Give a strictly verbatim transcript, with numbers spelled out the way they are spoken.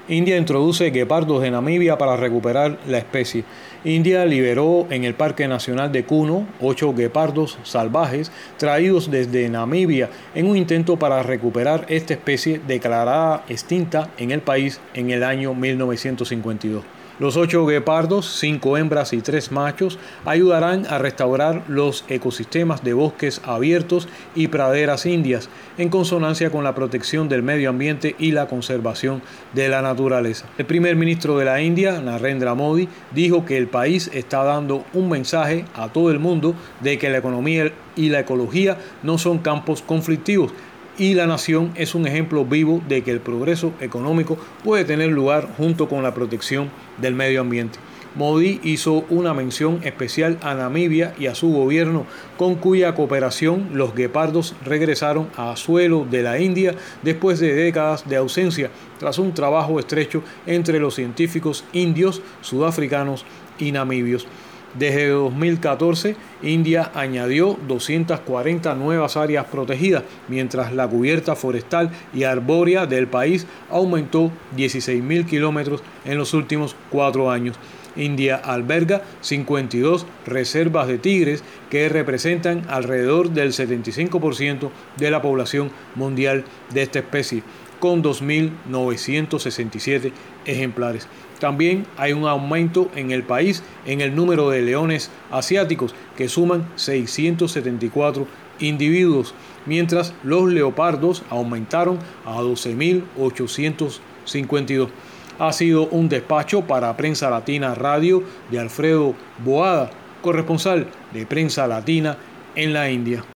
India introduce guepardos de Namibia para recuperar la especie. India liberó en el Parque Nacional de Kuno ocho guepardos salvajes traídos desde Namibia en un intento para recuperar esta especie declarada extinta en el país en el año mil novecientos cincuenta y dos. Los ocho guepardos, cinco hembras y tres machos, ayudarán a restaurar los ecosistemas de bosques abiertos y praderas indias, en consonancia con la protección del medio ambiente y la conservación de la naturaleza. El primer ministro de la India, Narendra Modi, dijo que el país está dando un mensaje a todo el mundo de que la economía y la ecología no son campos conflictivos, y la nación es un ejemplo vivo de que el progreso económico puede tener lugar junto con la protección del medio ambiente. Modi hizo una mención especial a Namibia y a su gobierno, con cuya cooperación los guepardos regresaron a suelo de la India después de décadas de ausencia, tras un trabajo estrecho entre los científicos indios, sudafricanos y namibios. Desde dos mil catorce, India añadió doscientas cuarenta nuevas áreas protegidas, mientras la cubierta forestal y arbórea del país aumentó dieciséis mil kilómetros en los últimos cuatro años. India alberga cincuenta y dos reservas de tigres que representan alrededor del setenta y cinco por ciento de la población mundial de esta especie, con dos mil novecientos sesenta y siete ejemplares. También hay un aumento en el país en el número de leones asiáticos, que suman seiscientos setenta y cuatro individuos, mientras los leopardos aumentaron a doce mil ochocientos cincuenta y dos. Ha sido un despacho para Prensa Latina Radio de Alfredo Boada, corresponsal de Prensa Latina en la India.